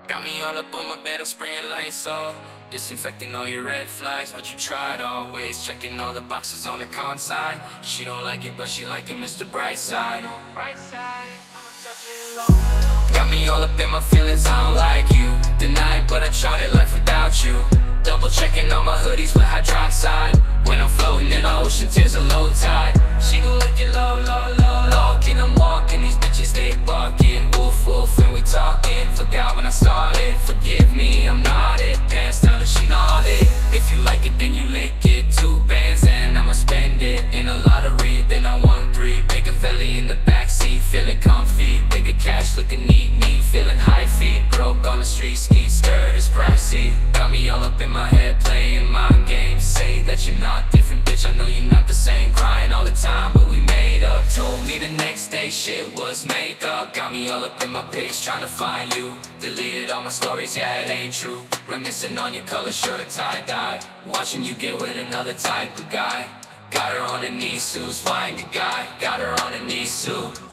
Got me all up on my bed, I'm spraying Lysol, disinfecting all your red flags. But you tried always, checking all the boxes on the con side. She don't like it, but she like it, Mr. Brightside. Got me all up in my feelings, I don't like you. Denied, but I tried it life without you. Double checking all my hoodies with hydroxide. When I'm floating in the ocean, tears are low tide. She gon' lick it low, low, low, locking. I'm walking, these bitches they barking. Woof, woof, and we talking. Forgot when I started, forgive me, I'm not it. Pants down and she nodded. If you like it, then you lick it. 2 bands and I'ma spend it in a lottery. Then I won 3, big a belly in the backseat, feeling comfy. Bigger cash, looking neat, me feeling high feet. Broke on the street, ski skirt is pricey. Got me all up in my head, playing mind games. Say that you're not different, bitch, I know you're not the same. Crying all the time, but we made up. Told me the next day shit was makeup. Got me all up in my pics, trying to find you. Deleted all my stories, yeah, it ain't true. Reminiscing on your color shirt, tie-dye. Watching you get with another type of guy. Got her on her knees, Sue's find a guy. Got her on her knees, Sue.